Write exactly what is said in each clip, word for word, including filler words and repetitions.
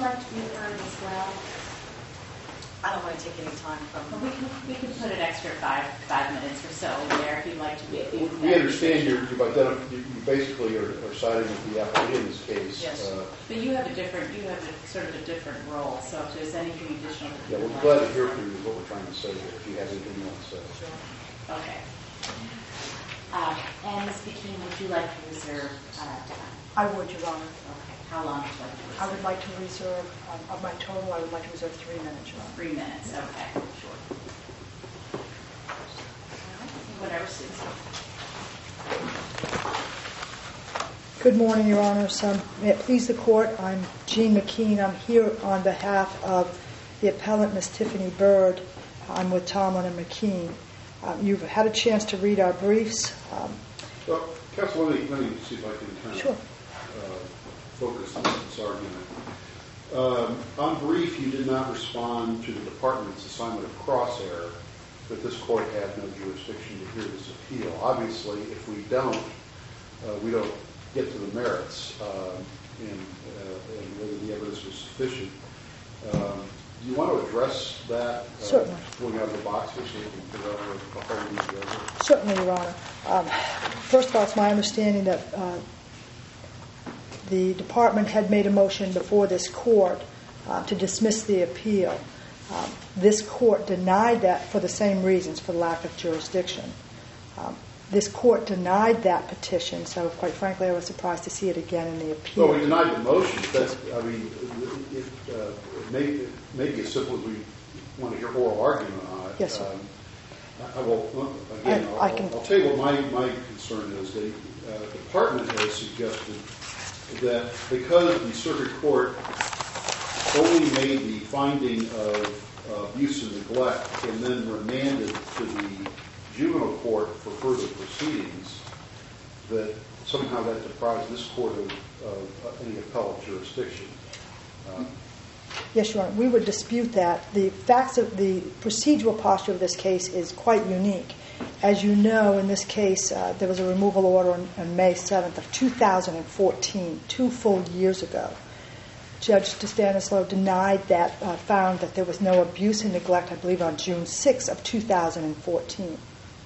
like to be heard as well? I don't want to take any time from. Well, we can we can put an extra five five minutes or so there if you'd like to be. If you, we understand you're, you've identified, you basically are, are siding with the applicant in this case. Yes. Uh, but you have a different, you have a, sort of a different role. So if there's anything additional that yeah, you we're would glad like to hear from you is what we're trying to say here, if you have anything you want to say. Sure. Okay. Uh, and Miz McKean, would you like to reserve uh, time? I would, Your Honor. Okay. How long would you like to reserve? I would like to reserve, um, of my total, I would like to reserve three minutes, Your Honor. Three minutes. Okay. Sure. Whatever suits you. Good morning, Your Honor. So, may it please the Court, I'm Jean McKean. I'm here on behalf of the appellant, Miz Tiffany Bird. I'm with Tomlin and McKean. Um, you've had a chance to read our briefs. Um, Well, Counsel, let me, let me see if I can kind sure. of uh, focus on this argument. Um, on brief, you did not respond to the Department's assignment of cross-error that this Court had no jurisdiction to hear this appeal. Obviously, if we don't, uh, we don't get to the merits uh, and, uh, and whether the evidence was sufficient. Um, do you want to address that? Uh, Certainly. Pulling out of the boxes so we can figure out a whole new together? Certainly, Your Honor. Um, first of all, it's my understanding that uh, the Department had made a motion before this Court uh, to dismiss the appeal. Um, this Court denied that for the same reasons, for lack of jurisdiction. Um, this Court denied that petition, so quite frankly, I was surprised to see it again in the appeal. Well, we denied the motion. That's, I mean, it, it, uh, it, may, it may be as simple as we want to hear oral argument on it. Yes, sir. Um, I will, again, I- I'll, I can- I'll tell you what my, my concern is. The uh, Department has suggested that because the Circuit Court only made the finding of uh, abuse and neglect and then remanded to the juvenile court for further proceedings, that somehow that deprives this court of, of any appellate jurisdiction. Um, Yes, Your Honor. We would dispute that. The facts of the procedural posture of this case is quite unique. As you know, in this case, uh, there was a removal order on, on May seventh of two thousand fourteen, two full years ago. Judge DeStanislaw denied that, uh, found that there was no abuse and neglect, I believe, on June sixth of two thousand fourteen.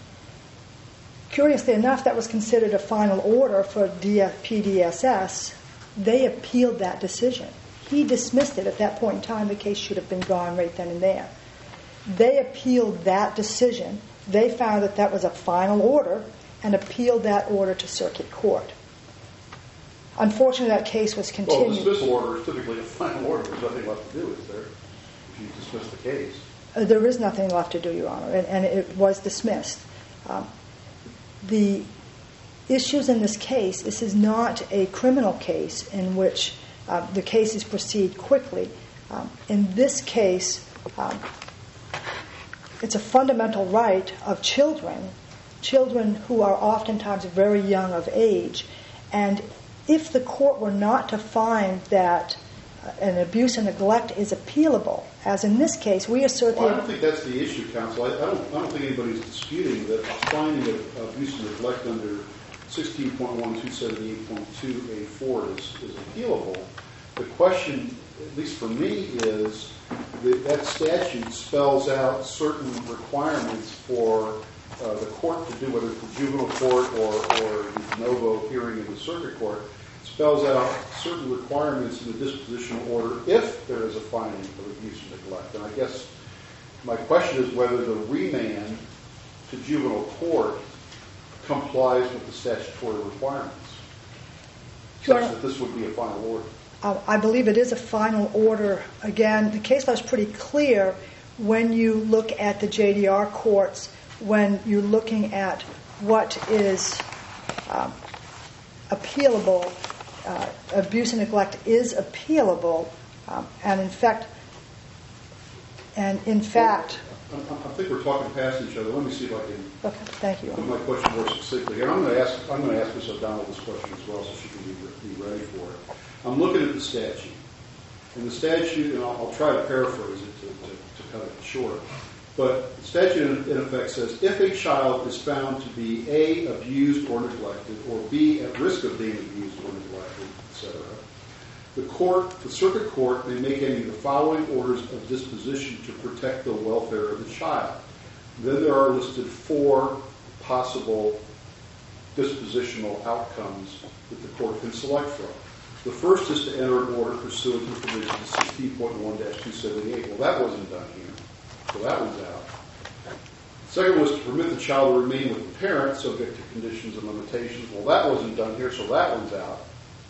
Curiously enough, that was considered a final order for D F P D S S. They appealed that decision. He dismissed it. At that point in time, the case should have been gone right then and there. They appealed that decision. They found that that was a final order and appealed that order to Circuit Court. Unfortunately, that case was continued. Well, dismissal order is typically a final order. There's nothing left to do, is there, if you dismiss the case? Uh, there is nothing left to do, Your Honor, and, and it was dismissed. Um, the issues in this case, this is not a criminal case in which uh, the cases proceed quickly. Um, in this case, um, it's a fundamental right of children, children who are oftentimes very young of age, and if the court were not to find that uh, an abuse and neglect is appealable, as in this case, we assert Well, I the... don't think that's the issue, counsel. I, I, don't, I don't think anybody's disputing that finding of abuse and neglect under sixteen point one two seventy-eight point two A four is, is appealable. The question, at least for me, is that that statute spells out certain requirements for uh, the court to do, whether it's the juvenile court or, or the de novo hearing in the circuit court, spells out certain requirements in the dispositional order if there is a finding of abuse and neglect. And I guess my question is whether the remand to juvenile court complies with the statutory requirements, Sure. such that this would be a final order. Uh, I believe it is a final order. Again, the case law is pretty clear when you look at the J D R courts, when you're looking at what is um, appealable. Uh, abuse and neglect is appealable, um, and in fact, and in fact. I, I think we're talking past each other. Let me see if I can Okay, thank you. put my question more succinctly. And I'm going to ask. I'm going to ask Miz O'Donnell this question as well, so she can be, be ready for it. I'm looking at the statute, and the statute, and I'll, I'll try to paraphrase it to, to, to cut it short. But the statute, in, in effect, says if a child is found to be A, abused or neglected, or B, at risk of being abused or neglected, et cetera, The court, the circuit court, may make any of the following orders of disposition to protect the welfare of the child. Then there are listed four possible dispositional outcomes that the court can select from. The first is to enter an order pursuant to provision sixteen point one dash two seventy-eight. Well, that wasn't done here, so that one's out. Second was to permit the child to remain with the parent, subject to conditions and limitations. Well, that wasn't done here, so that one's out.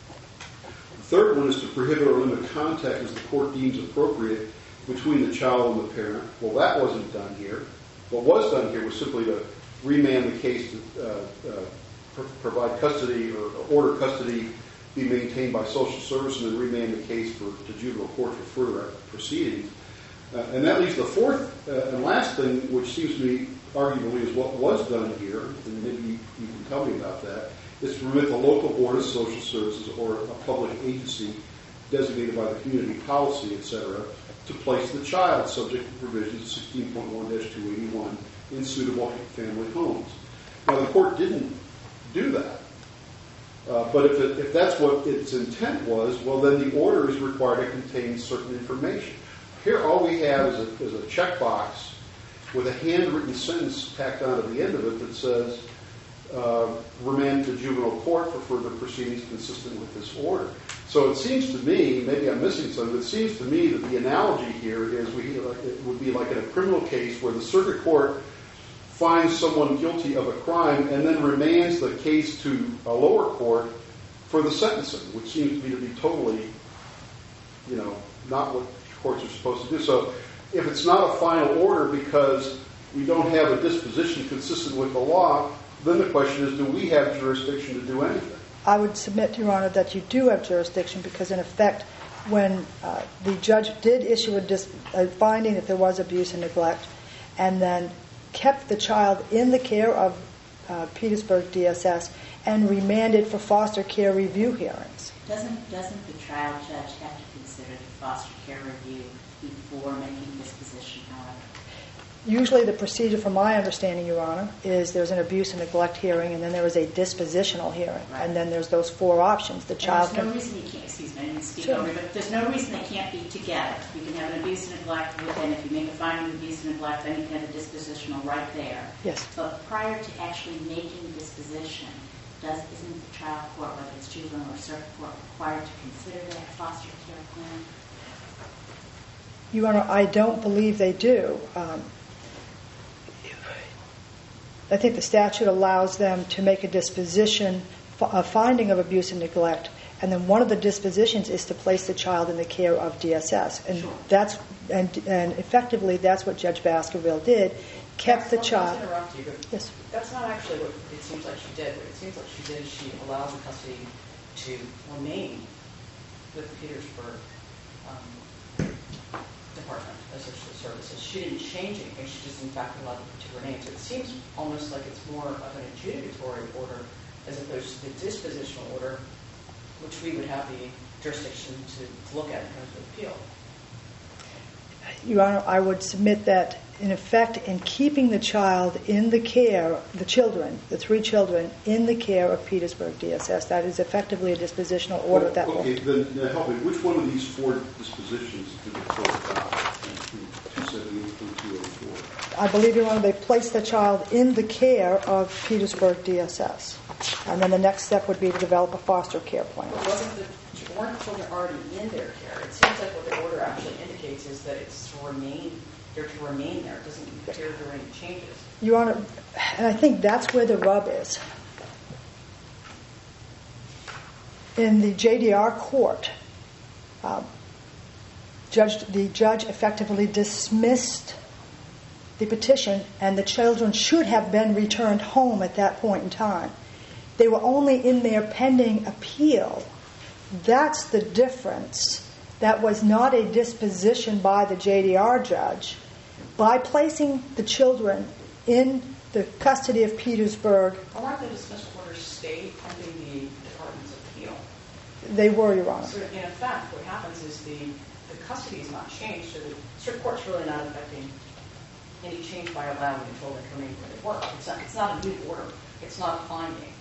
The third one is to prohibit or limit contact as the court deems appropriate between the child and the parent. Well, that wasn't done here. What was done here was simply to remand the case to uh, uh, pr- provide custody or, or order custody be maintained by social service and then remand the case for, to juvenile court for further proceedings. Uh, and that leaves the fourth uh, and last thing, which seems to me arguably is what was done here, and maybe you, you can tell me about that, is to permit the local board of social services or a public agency designated by the community policy, et cetera, to place the child subject to provisions of sixteen point one dash two eighty-one in suitable family homes. Now, the court didn't do that. Uh, but if, it, if that's what its intent was, well, then the order is required to contain certain information. Here, all we have is a, is a checkbox with a handwritten sentence tacked on at the end of it that says, uh, remand to juvenile court for further proceedings consistent with this order. So it seems to me, maybe I'm missing something, but it seems to me that the analogy here is we, it would be like in a criminal case where the circuit court finds someone guilty of a crime and then remands the case to a lower court for the sentencing, which seems to me to be totally, you know, not what courts are supposed to do. So if it's not a final order because we don't have a disposition consistent with the law, then the question is, do we have jurisdiction to do anything? I would submit, Your Honor, that you do have jurisdiction because, in effect, when uh, the judge did issue a, dis- a finding that there was abuse and neglect and then kept the child in the care of uh, Petersburg D S S and remanded for foster care review hearings. Doesn't doesn't the trial judge have to consider the foster care review before making disposition, however? Usually the procedure, from my understanding, Your Honor, is there's an abuse and neglect hearing and then there is a dispositional hearing. Right. And then there's those four options. The child and there's no can... reason you can't, excuse me, I didn't speak Sure. over, but there's no reason they can't be together. You can have an abuse and neglect, and if you make a finding of abuse and neglect, then you can have a dispositional right there. Yes. But prior to actually making disposition, does isn't the trial court, whether it's juvenile or circuit court, required to consider that foster care plan? Your Honor, I don't believe they do. Um, I think the statute allows them to make a disposition, a finding of abuse and neglect, and then one of the dispositions is to place the child in the care of D S S. And Sure. that's and and effectively that's what Judge Baskerville did, kept the Let's child. interrupt you, but Yes. that's not actually what it seems like she did. What it seems like she did is she allowed the custody to remain with Petersburg um, Department of Social Services. She didn't change anything. She just, in fact, allowed it to remain. So it seems almost like it's more of an adjudicatory order as opposed to the dispositional order, which we would have the jurisdiction to look at in terms of appeal. Your Honor, I would submit that, in effect, in keeping the child in the care, the children, the three children, in the care of Petersburg D S S, that is effectively a dispositional order Well, that will... okay, then uh, help me. Which one of these four dispositions did the court adopt in two seventy-eight and two eighty-four? I believe, Your Honor, they placed the child in the care of Petersburg D S S. And then the next step would be to develop a foster care plan. But wasn't the, weren't the children already in their care? It seems like what the order actually indicates is that it's to remain, they're to remain there. It doesn't appear there are any changes. Your Honor, and I think that's where the rub is. In the J D R court, uh, judge, the judge effectively dismissed the petition, and the children should have been returned home at that point in time. They were only in there pending appeal. That's the difference. That was not a disposition by the J D R judge. By placing the children in the custody of Petersburg, Or aren't the dismissal orders stayed pending the Department's appeal? they were, Your Honor. So in effect, what happens is the, the custody is not changed, so the circuit court's really not affecting any change by allowing the children to remain where they were. It's not, it's not a new order. It's not a finding.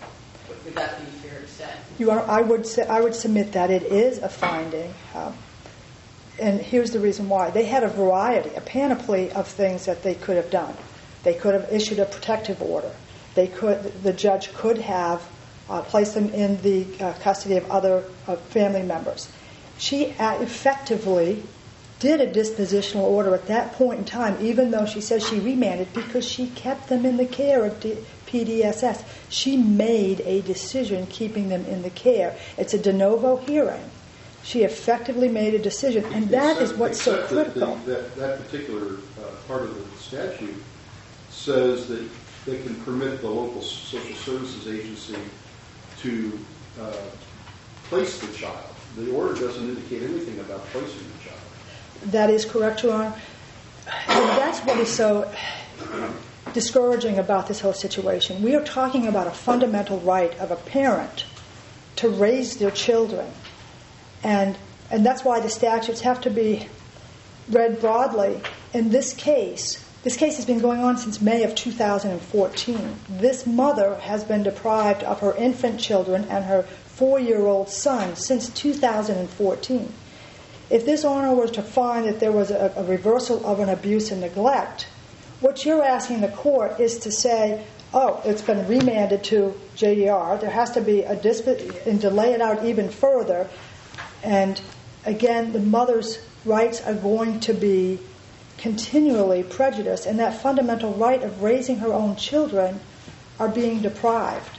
Would would that be fair to say? You are, I would say, I would submit that it is a finding. Um, and here's the reason why. They had a variety, a panoply of things that they could have done. They could have issued a protective order. They could, the judge could have uh, placed them in the uh, custody of other uh, family members. She uh, effectively did a dispositional order at that point in time, even though she says she remanded, because she kept them in the care of D- P D S S. She made a decision keeping them in the care. It's a de novo hearing. She effectively made a decision, and that is Except- what's so except that the- critical. That, that particular uh, part of the statute says that they can permit the local social services agency to uh, place the child. The order doesn't indicate anything about placing the child. That is correct, Your Honor. And that's what is so discouraging about this whole situation. We are talking about a fundamental right of a parent to raise their children. And and that's why the statutes have to be read broadly. In this case, this case has been going on since May of two thousand fourteen. This mother has been deprived of her infant children and her four-year-old son since two thousand fourteen. If this honor was to find that there was a, a reversal of an abuse and neglect, what you're asking the court is to say, oh, it's been remanded to J D R. There has to be a disp- and delay it out even further. And again, the mother's rights are going to be continually prejudiced, and that fundamental right of raising her own children are being deprived.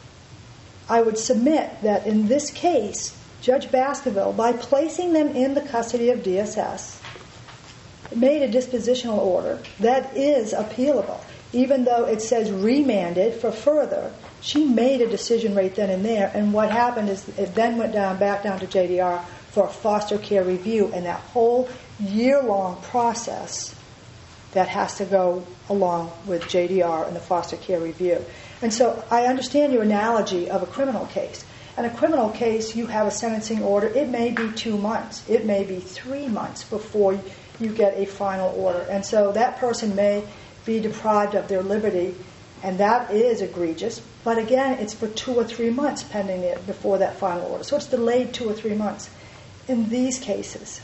I would submit that in this case, Judge Baskerville, by placing them in the custody of D S S, made a dispositional order that is appealable. Even though it says remanded for further, she made a decision right then and there, and what happened is it then went down back down to J D R for a foster care review, and that whole year-long process that has to go along with J D R and the foster care review. And so I understand your analogy of a criminal case. In a criminal case, you have a sentencing order. It may be two months. It may be three months before you get a final order. And so that person may be deprived of their liberty, and that is egregious. But again, it's for two or three months pending it before that final order. So it's delayed two or three months. In these cases,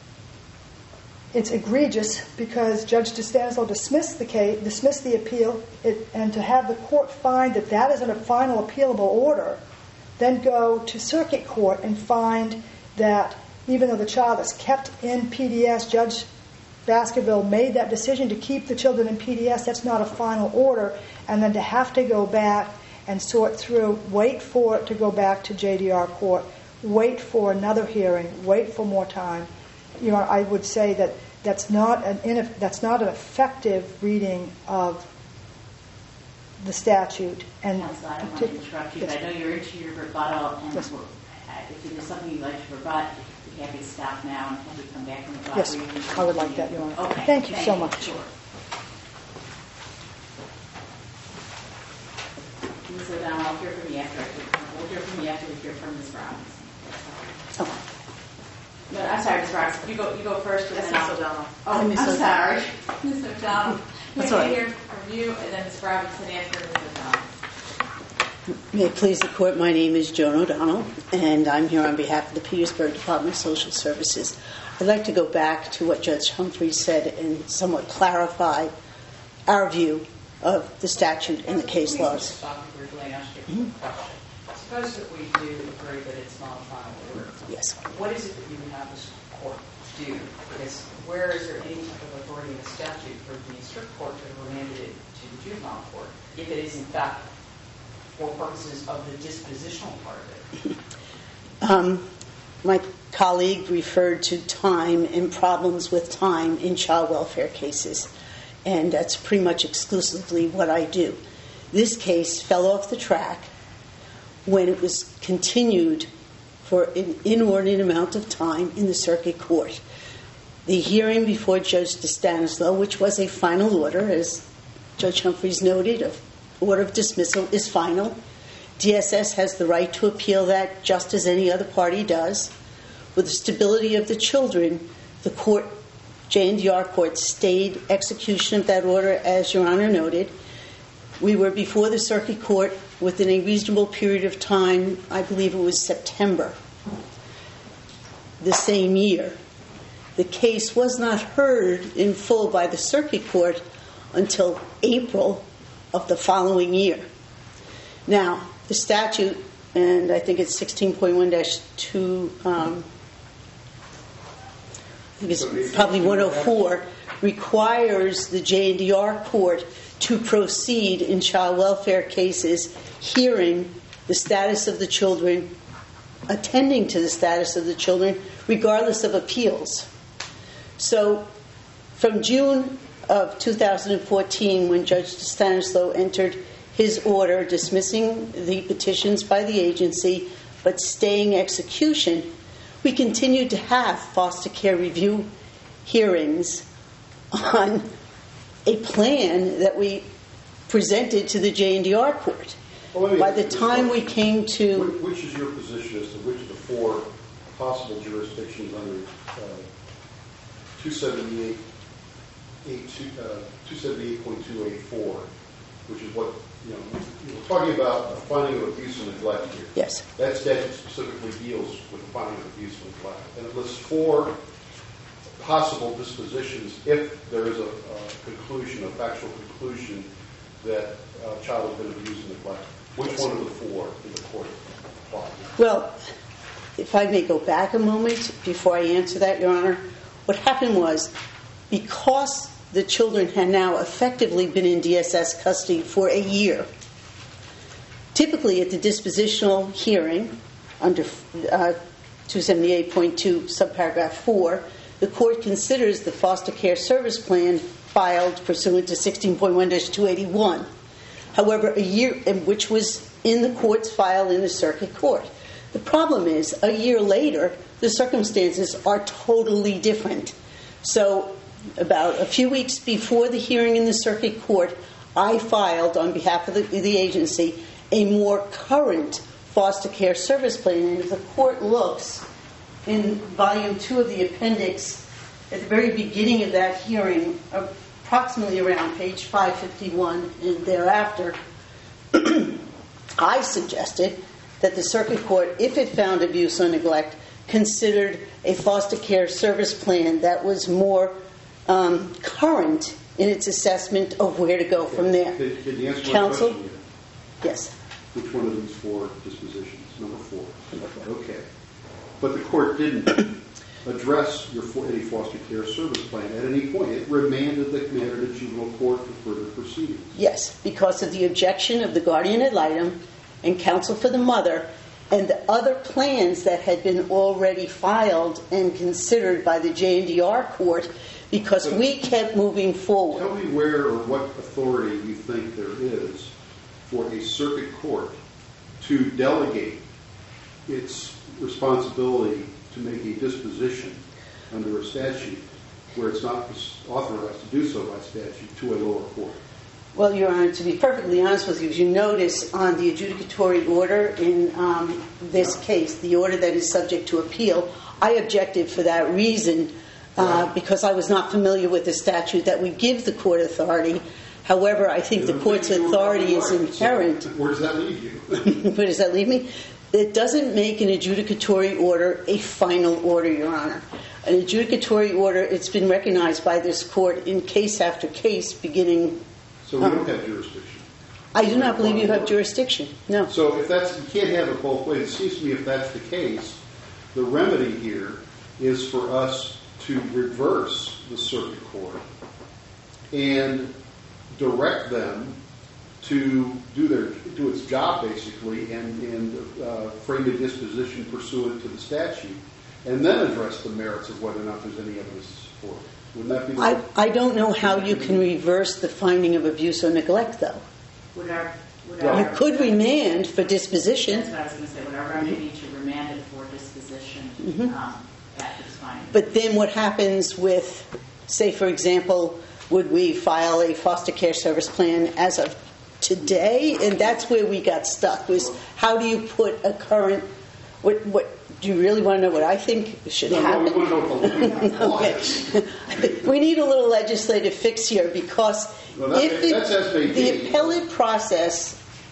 it's egregious because Judge DeStanislaw dismissed the case, dismissed the appeal, it, and to have the court find that that isn't a final appealable order, then go to circuit court and find that even though the child is kept in P D S, Judge Baskerville made that decision to keep the children in P D S, that's not a final order, and then to have to go back and sort through, wait for it to go back to J D R court, wait for another hearing, wait for more time. You know, I would say that that's not an ineff- that's not an effective reading of the statute. And Counsel, I don't want to interrupt you, yes. but I know you're into your rebuttal, and Yes. we're- if there's something you'd like to rebut, we'd be happy to stop now and have you come back and rebut. Yes, or you can I would like continue. that, Your Honor. Okay. Thank you so much. Sure. Miz O'Donnell, I'll hear from you after. I- We'll hear from you after we hear from Miz Robbins. Okay. No, I'm sorry, Miz Robbins. You go. You go first, and That's then Miz I'll. O'Donnell. Oh, Miz I'm O'Donnell. sorry, Miz O'Donnell. That's We're all going to right. hear from you, and then Miz Robbins, and after Miz O'Donnell. May it please the Court, my name is Joan O'Donnell, and I'm here on behalf of the Petersburg Department of Social Services. I'd like to go back to what Judge Humphreys said and somewhat clarify our view of the statute and the case Let me laws. just stop you briefly and ask you a quick question. Suppose that we do agree that it's not a final order. Yes. What is it that you would have this court do? Because where is there any type of authority in the statute for the district court to have remanded it to the juvenile court if it is in fact for purposes of the dispositional part of it? Um, my colleague referred to time and problems with time in child welfare cases, and that's pretty much exclusively what I do. This case fell off the track when it was continued for an inordinate amount of time in the circuit court. The hearing before Judge DeStanislaw, which was a final order, as Judge Humphreys noted, an order of dismissal is final. D S S has the right to appeal that just as any other party does. With the stability of the children, the court, J D R court, stayed execution of that order, as Your Honor noted. We were before the circuit court within a reasonable period of time, I believe it was September the same year. The case was not heard in full by the circuit court until April of the following year. Now, the statute, and I think it's sixteen point one dash two, um, I think it's probably one oh four, requires the J and D R court to proceed in child welfare cases, hearing the status of the children, attending to the status of the children, regardless of appeals. So from June of two thousand fourteen, when Judge Stanislaw entered his order dismissing the petitions by the agency but staying execution, we continued to have foster care review hearings on a plan that we presented to the J and D R court. Well, let me By ask the you this time we question. came to... Which which is your position as to which of the four possible jurisdictions under uh, two seventy-eight point two A four, which is what, you know, we're talking about a finding of abuse and neglect here. Yes. That statute specifically deals with the finding of abuse and neglect. And it lists four possible dispositions if there is a, a conclusion, a factual conclusion that a child has been abused and neglected. Which one of the four in the court apply? Well, if I may go back a moment before I answer that, Your Honor, what happened was, because the children had now effectively been in D S S custody for a year, typically at the dispositional hearing under uh, two seventy-eight point two subparagraph four, the court considers the foster care service plan filed pursuant to sixteen point one dash two eighty-one. However, a year, which was in the court's file in the circuit court. The problem is, a year later, the circumstances are totally different. So, about a few weeks before the hearing in the circuit court, I filed on behalf of the, the agency a more current foster care service plan. And if the court looks in volume two of the appendix, at the very beginning of that hearing, approximately around page five fifty-one and thereafter, I suggested that the circuit court, if it found abuse or neglect, considered a foster care service plan that was more um, current in its assessment of where to go from there. Can, can you answer my Counsel? question yet? Yes. Which one of these four dispositions? Number four. Number four. Okay. But the court didn't address your for, any foster care service plan at any point. It remanded the matter to juvenile court for further proceedings. Yes, because of the objection of the guardian ad litem and counsel for the mother and the other plans that had been already filed and considered by the J and D R court, because so we kept moving forward. Tell me where or what authority you think there is for a circuit court to delegate its responsibility to make a disposition under a statute where it's not authorized to do so by statute to a lower court. Well, Your Honor, to be perfectly honest with you, as you notice on the adjudicatory order in um, this case, the order that is subject to appeal, I objected for that reason uh, right. because I was not familiar with the statute that would give the court authority. However, I think the court's authority is inherent. So where does that leave you? Where does that leave me? It doesn't make an adjudicatory order a final order, Your Honor. An adjudicatory order, it's been recognized by this court in case after case beginning... So we um, don't have jurisdiction? I do not believe you have jurisdiction, no. So if that's, you can't have it both ways. It seems to me if that's the case, the remedy here is for us to reverse the circuit court and direct them to do their do its job, basically, and, and uh, frame a disposition pursuant to the statute, and then address the merits of whether or not there's any evidence to support it. Wouldn't that be the I, I don't know how you can reverse the finding of abuse or neglect, though. Would our, would Well, our, you could remand for disposition. That's what I was going to say. Would our remedy be to remand it for disposition mm-hmm. um, after this finding? But then what happens with, say, for example, would we file a foster care service plan as of today? And that's where we got stuck, was how do you put a current... What, what do you really want to know what I think should no, happen? No, we want to know what the law is. Okay. We need a little legislative fix here, because well, that, if that's it, the appellate process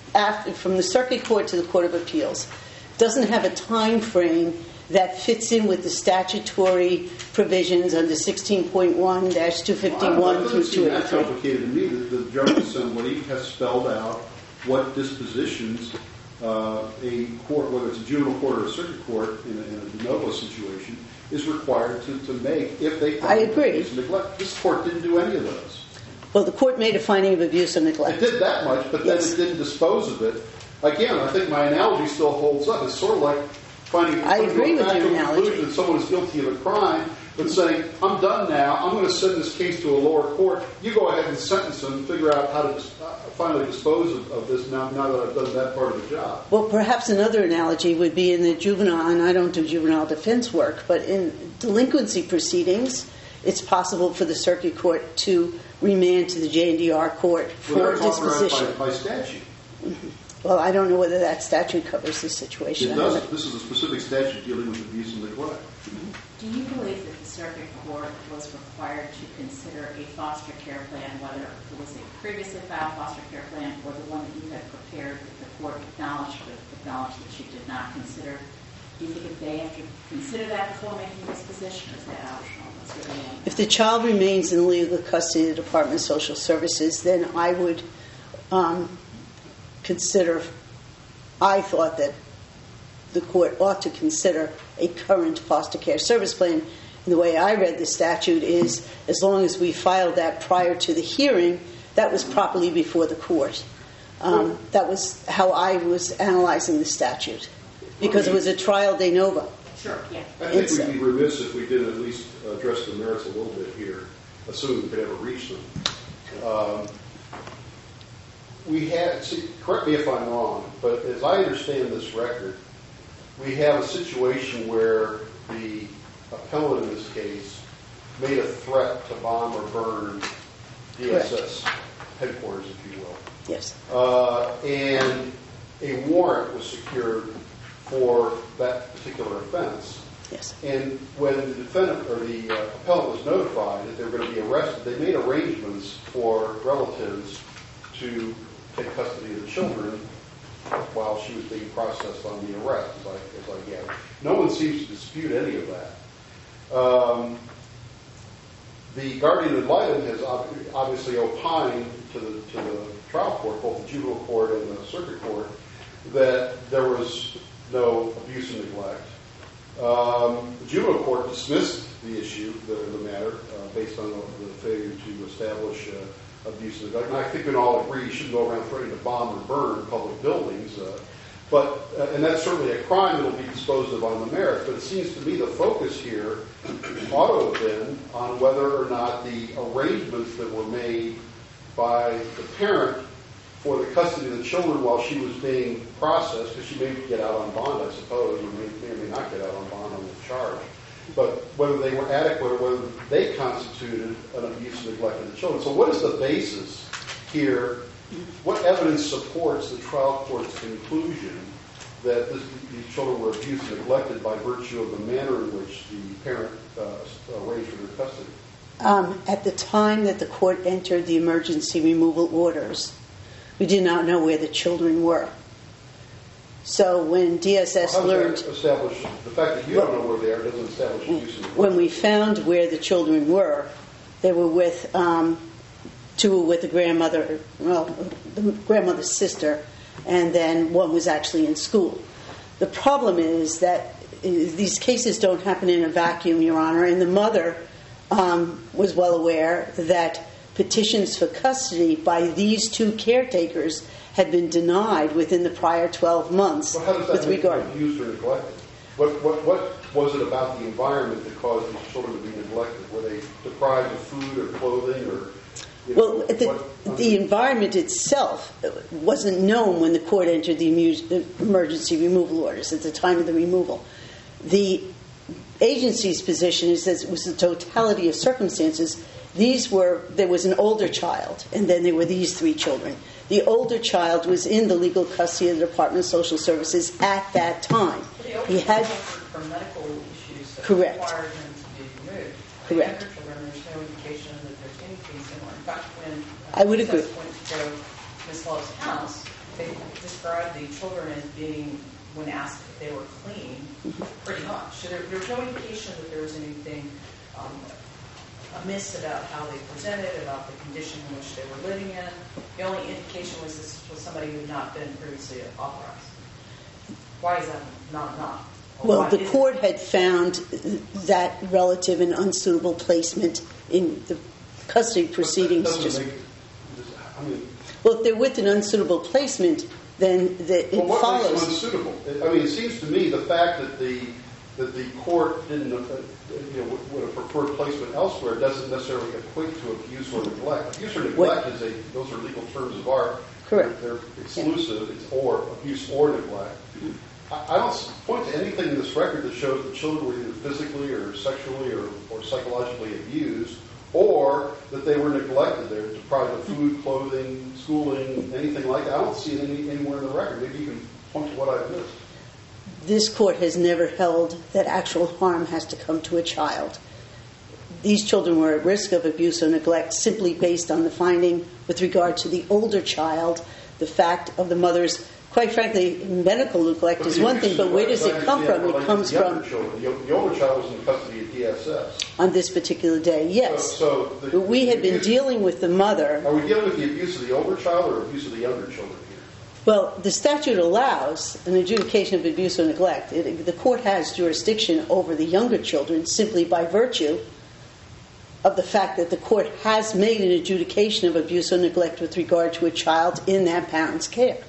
after, from the circuit court to the Court of Appeals doesn't have a time frame that fits in with the statutory provisions under sixteen point one dash two fifty-one Well, it through doesn't seem two that eighty-three. complicated to me. The, the General Assembly has spelled out what dispositions uh, a court, whether it's a juvenile court or a circuit court in a, in a de novo situation, is required to, to make if they find I agree. abuse and neglect. This court didn't do any of those. Well, the court made a finding of abuse and It neglect. did that much, but then Yes. it didn't dispose of it. Again, I think my analogy still holds up. It's sort of like finding I coming to agree a with your factual analogy. conclusion that someone is guilty of a crime, but saying, I'm done now, I'm going to send this case to a lower court, you go ahead and sentence them, figure out how to dis- uh, finally dispose of, of this now, now that I've done that part of the job. Well, perhaps another analogy would be in the juvenile, and I don't do juvenile defense work, but in delinquency proceedings, it's possible for the circuit court to remand to the J and D R court for Well, they're authorized disposition. by, by statute. Well, I don't know whether that statute covers this situation. It I does. haven't- This is a specific statute dealing with abuse and neglect. Do you believe that the circuit court was required to consider a foster care plan, whether it was a previously filed foster care plan or the one that you had prepared that the court acknowledged but acknowledged that you did not consider? Do you think that they have to consider that before making this position, or is that optional? That's what they want. If the child remains in legal custody of the Department of Social Services, then I would um, consider, I thought that the court ought to consider a current foster care service plan. And the way I read the statute is, as long as we filed that prior to the hearing, that was properly before the court. Um, that was how I was analyzing the statute, because it was a trial de novo. Sure, yeah. I think It's, uh, we'd be remiss if we didn't at least address the merits a little bit here, assuming we could ever reach them. Um, we had, see, correct me if I'm wrong, but as I understand this record, we have a situation where the appellant in this case made a threat to bomb or burn D S S headquarters, if you will. Yes. Uh, and a warrant was secured for that particular offense. Yes. And when the defendant or the uh, appellant was notified that they were going to be arrested, they made arrangements for relatives to take custody of the children while she was being processed on the arrest, as I, as I gather. No one seems to dispute any of that. Um, the guardian ad litem has ob- obviously opined to the, to the trial court, both the juvenile court and the circuit court, that there was no abuse and neglect. Um, the juvenile court dismissed the issue, the, the matter, uh, based on the, the failure to establish uh, abuse and neglect. And I think we can all agree you shouldn't go around threatening to bomb or burn public buildings. Uh, but uh, and that's certainly a crime that will be disposed of on the merits. But it seems to me the focus here ought to have been on whether or not the arrangements that were made by the parent for the custody of the children while she was being processed, because she may get out on bond, I suppose, or may, may or may not get out on bond on the charge, but whether they were adequate or whether they constituted an abuse and neglect of the children. So what is the basis here? What evidence supports the trial court's conclusion that this, these children were abused and neglected by virtue of the manner in which the parent uh, arranged for their custody? Um, at the time that the court entered the emergency removal orders, we did not know where the children were. So when D S S Well, how does learned, that establish, the fact that you don't know where they are doesn't establish abuse and neglect? when we found where the children were, they were with, um, two were with the grandmother, well, the grandmother's sister, and then one was actually in school. The problem is that uh, these cases don't happen in a vacuum, Your Honor, and the mother um, was well aware that petitions for custody by these two caretakers had been denied within the prior twelve months Well, how does that with make regard. them abused or neglected? What, what, what was it about the environment that caused these children to be neglected? Were they deprived of food or clothing or? You know, Well, the, what, the environment itself wasn't known when the court entered the emu- the emergency removal orders at the time of the removal. The agency's position is that it was the totality of circumstances. These were, there was an older child, and then there were these three children. The older child was in the legal custody of the Department of Social Services at that time. The older He had, suffered from medical issues that Correct. required him to be removed. Correct. The younger children, there's no indication that there's anything similar. In fact, when uh, I would D S S agree. went to go to Miz Love's house, they described the children as being, when asked if they were clean, pretty much. So there, there was no indication that there was anything um, amiss about how they presented, about the condition in which they were living in. The only indication was this was somebody who had not been previously authorized. Why is that not enough? Or Well, why the is court it? had found that relative and unsuitable placement in the custody proceedings. But that Just, doesn't make- I mean, well, if they're with an unsuitable placement, then the, it well, what makes follows. them unsuitable? I mean, it seems to me the fact that the that the court didn't, uh, you know, would, would have preferred placement elsewhere doesn't necessarily equate to abuse or neglect. Abuse or neglect is a; those are legal terms of art. Correct. They're, they're exclusive. It's or abuse or neglect. I, I don't point to anything in this record that shows that children were either physically or sexually or, or psychologically abused, or that they were neglected. They're deprived of food, clothing, schooling, anything like that. I don't see it any, anywhere in the record. Maybe you can point to what I've missed. This court has never held that actual harm has to come to a child. These children were at risk of abuse or neglect simply based on the finding with regard to the older child, the fact of the mother's, quite frankly, medical neglect But is the one thing, abuse but is where what does I it come understand from? It related comes to the younger from, children. The, the older child was in custody of D S S. on this particular day, yes. So, so the, But we had been abuse- dealing with the mother. Are we dealing with the abuse of the older child or abuse of the younger children here? Well, the statute allows an adjudication of abuse or neglect. It, the court has jurisdiction over the younger children simply by virtue of the fact that the court has made an adjudication of abuse or neglect with regard to a child in that parent's care.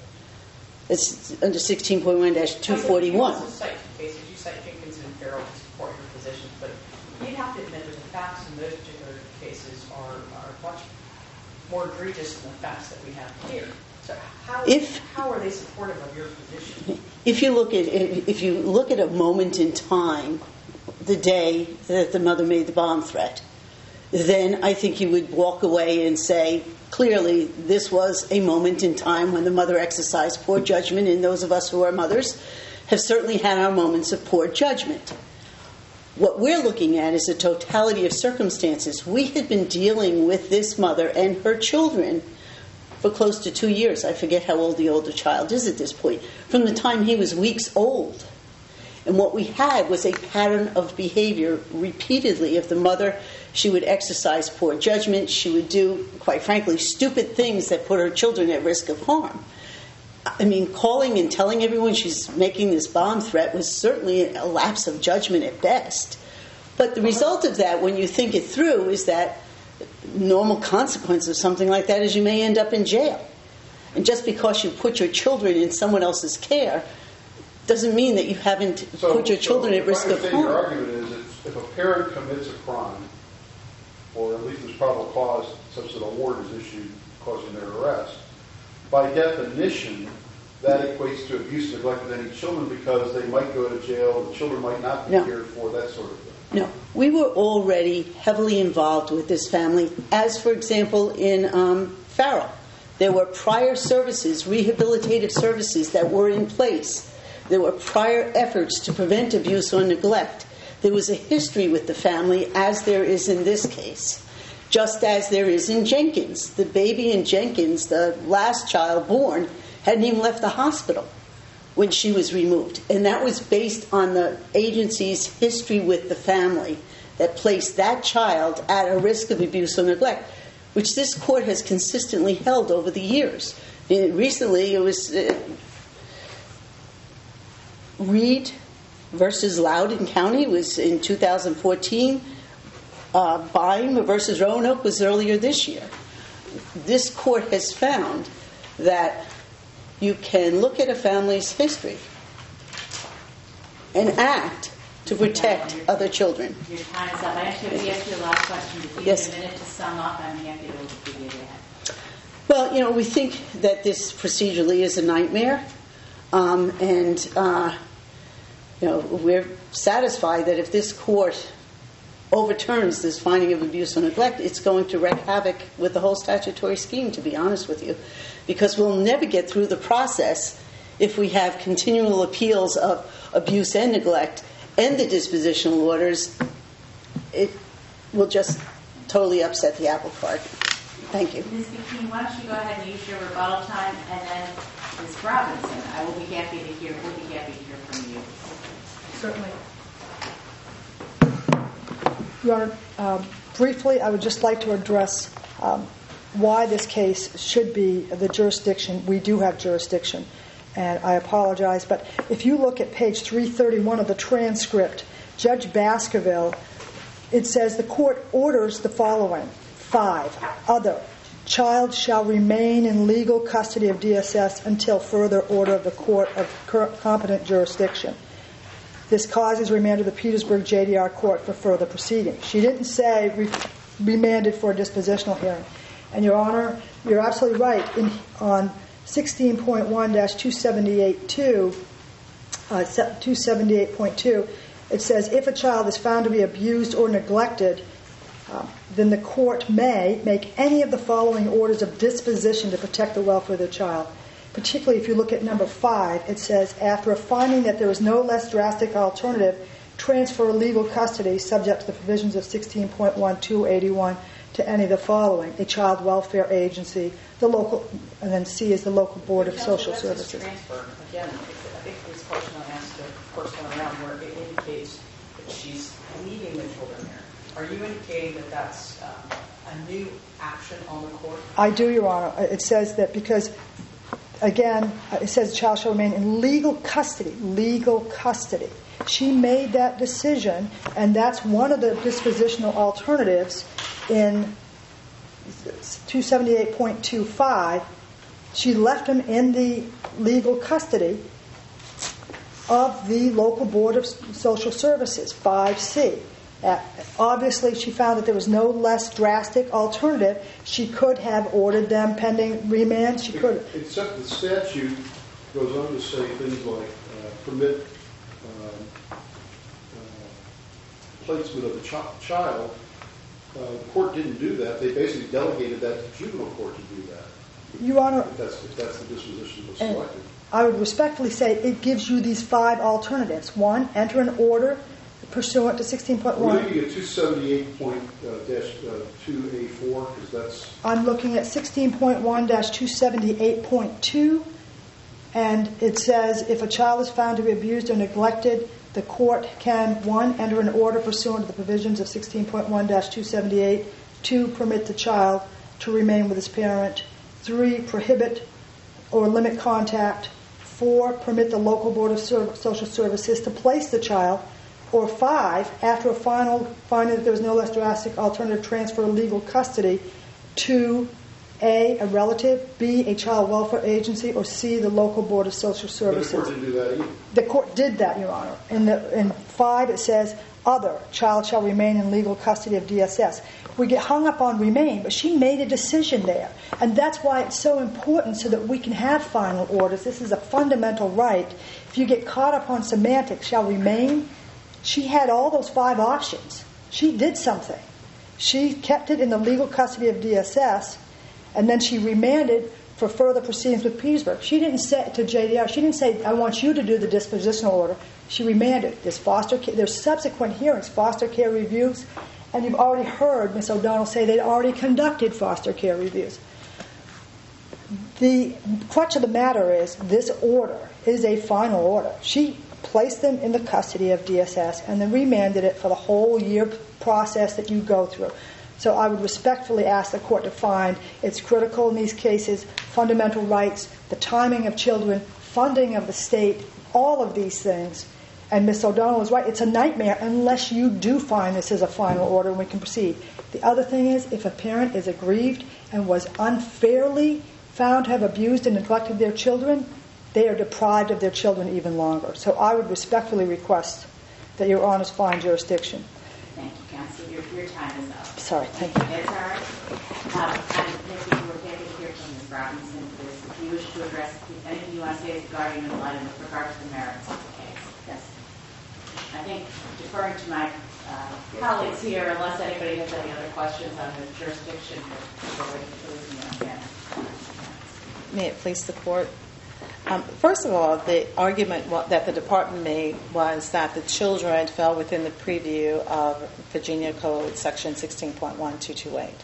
It's under sixteen point one dash two forty-one. You also cite two cases. You cite Jenkins and Farrell to support your position, but you'd have to admit that the facts in those particular cases are, are much more egregious than the facts that we have here. So how, If- how are they supportive of your position? If you look at if you look at a moment in time, the day that the mother made the bomb threat, then I think you would walk away and say, clearly, this was a moment in time when the mother exercised poor judgment, and those of us who are mothers have certainly had our moments of poor judgment. What we're looking at is a totality of circumstances. We had been dealing with this mother and her children for close to two years. I forget how old the older child is at this point, from the time he was weeks old. And what we had was a pattern of behavior repeatedly of the mother. She would exercise poor judgment. She would do, quite frankly, stupid things that put her children at risk of harm. I mean, calling and telling everyone she's making this bomb threat was certainly a lapse of judgment at best. But the result of that, when you think it through, is that normal consequence of something like that is you may end up in jail. And just because you put your children in someone else's care doesn't mean that you haven't So, put your children so at risk if I of understand your harm. argument is if, if a parent commits a crime, or at least there's probable cause such that a warrant is issued causing their arrest, by definition, that equates to abuse and neglect of any children because they might go to jail, the children might not be No. cared for, that sort of thing. No, we were already heavily involved with this family, as, for example, in um, Farrell. There were prior services, rehabilitative services that were in place. There were prior efforts to prevent abuse or neglect. There was a history with the family, as there is in this case, just as there is in Jenkins. The baby in Jenkins, the last child born, hadn't even left the hospital when she was removed. And that was based on the agency's history with the family that placed that child at a risk of abuse or neglect, which this court has consistently held over the years. And recently, it was uh, Reed versus Loudoun County was in two thousand fourteen. Uh, Bime versus Roanoke was earlier this year. This court has found that you can look at a family's history and act to protect other children. Your time is up. I actually have to ask you a last question. If you Yes. have a minute to sum up, I'm happy to give you that. Well, you know, we think that this procedurally is a nightmare, um, and uh, you know, we're satisfied that if this court overturns this finding of abuse or neglect, it's going to wreak havoc with the whole statutory scheme, to be honest with you, because we'll never get through the process if we have continual appeals of abuse and neglect and the dispositional orders. It will just totally upset the apple cart. Thank you. Miz McKean, why don't you go ahead and use your rebuttal time, and then Miz Robinson, I will be happy to hear, we'll be happy to hear from you. Certainly. Your Honor, um, briefly, I would just like to address um, why this case should be the jurisdiction. We do have jurisdiction, and I apologize, but if you look at page three thirty-one of the transcript, Judge Baskerville, it says the court orders the following. Five, other. Child shall remain in legal custody of D S S until further order of the court of competent jurisdiction. This cause is remanded to the Petersburg J D R court for further proceedings. She didn't say re- remanded for a dispositional hearing. And, Your Honor, you're absolutely right. In, on sixteen point one dash two seventy-eight two, uh, two seventy-eight point two, it says, if a child is found to be abused or neglected, uh, then the court may make any of the following orders of disposition to protect the welfare of the child. Particularly if you look at number five, it says, after a finding that there is no less drastic alternative, transfer legal custody subject to the provisions of sixteen point one two eighty-one to any of the following: a child welfare agency, the local, and then C is the local board of social Counsel, that's services. this transfer. Again, it's, I think this question I asked the first one around where it indicates that she's leaving the children there. Are you indicating that that's um, a new action on the court? I do, Your Honor. It says that because, again, it says the child shall remain in legal custody. Legal custody. She made that decision, and that's one of the dispositional alternatives in two seventy-eight point two five. She left him in the legal custody of the local board of social services, five C. Uh, obviously, she found that there was no less drastic alternative. She could have ordered them pending remand. She could. Except the statute goes on to say things like uh, permit um, uh, placement of the ch- child. Uh, the court didn't do that. They basically delegated that to juvenile court to do that. Your Honor, If that's, if that's the disposition that was and selected. I would respectfully say it gives you these five alternatives. One, enter an order pursuant to sixteen point We're one. looking at two seventy-eight point two A four, because that's... I'm looking at sixteen point one dash two seventy-eight point two, and it says if a child is found to be abused or neglected, the court can, one, enter an order pursuant to the provisions of sixteen point one dash two seventy-eight, two, permit the child to remain with his parent, three, prohibit or limit contact, four, permit the local board of social services to place the child, or five, after a final finding that there was no less drastic alternative, transfer legal custody to A, a relative, B, a child welfare agency, or C, the local board of social services. But the court didn't do that either. The court did that, Your Honor. In, the, in five, it says, other, child shall remain in legal custody of D S S. We get hung up on remain, but she made a decision there. And that's why it's so important so that we can have final orders. This is a fundamental right. If you get caught up on semantics, shall remain, she had all those five options. She did something. She kept it in the legal custody of D S S, and then she remanded for further proceedings with Petersburg. She didn't say to J D R, she didn't say, I want you to do the dispositional order. She remanded. There's foster care, there's subsequent hearings, foster care reviews, and you've already heard Miz O'Donnell say they'd already conducted foster care reviews. The crux of the matter is this order is a final order. She placed them in the custody of D S S and then remanded it for the whole year process that you go through. So I would respectfully ask the court to find it's critical in these cases, fundamental rights, the timing of children, funding of the state, all of these things. And Miz O'Donnell is right. It's a nightmare unless you do find this is a final order and we can proceed. The other thing is if a parent is aggrieved and was unfairly found to have abused and neglected their children, they are deprived of their children even longer. So I would respectfully request that Your Honor's find jurisdiction. Thank you, Counsel. Your, your time is up. Sorry, thank you. That's all right. Um, I'm Nikki. We're happy to hear from Miz Robinson. Please, if you wish to address anything you want to say regarding the item with regard to the merits of the case. Yes. I think deferring to my uh, colleagues here, unless anybody has any other questions on the jurisdiction, before we close the again. May it please the court. Um, first of all, the argument that the department made was that the children fell within the preview of Virginia Code Section sixteen point one two two eight.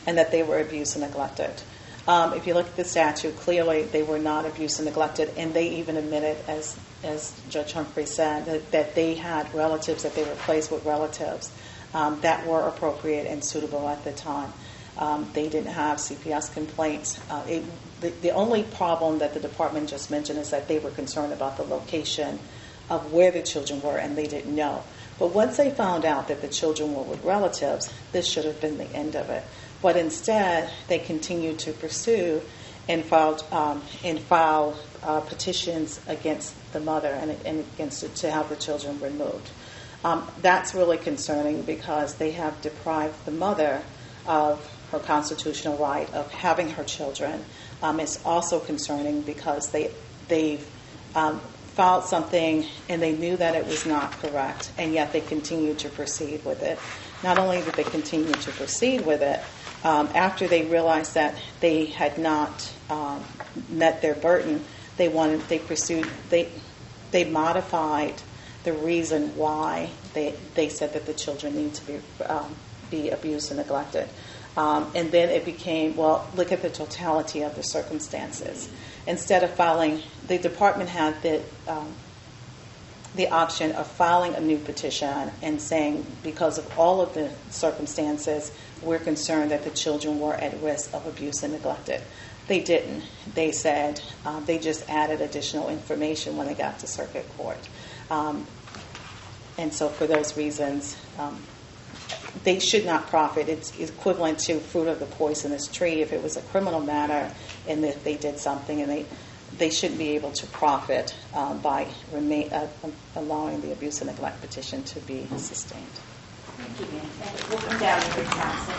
and that they were abused and neglected. Um, if you look at the statute, clearly they were not abused and neglected, and they even admitted, as as Judge Humphrey said, that, that they had relatives, that they were placed with relatives um, that were appropriate and suitable at the time. Um, they didn't have C P S complaints. Uh, it, the, the only problem that the department just mentioned is that they were concerned about the location of where the children were, and they didn't know. But once they found out that the children were with relatives, this should have been the end of it. But instead, they continued to pursue and filed um, and file uh, petitions against the mother and, and against it to have the children removed. Um, that's really concerning because they have deprived the mother of her constitutional right of having her children. Um, it's also concerning because they they've um, filed something and they knew that it was not correct, and yet they continued to proceed with it. Not only did they continue to proceed with it, um, after they realized that they had not um, met their burden, they wanted they pursued they they modified the reason why they they said that the children need to be um, be abused and neglected. Um, and then it became, well, look at the totality of the circumstances. Instead of filing, the department had the um, the option of filing a new petition and saying, because of all of the circumstances, we're concerned that the children were at risk of abuse and neglected. They didn't. They said um, they just added additional information when they got to circuit court. Um, and so for those reasons, um, they should not profit. It's equivalent to fruit of the poisonous tree. If it was a criminal matter and if they did something, and they they shouldn't be able to profit um, by remain, uh, allowing the abuse and neglect petition to be sustained. Thank you, ma'am. Thank you. We'll come down to your counsel.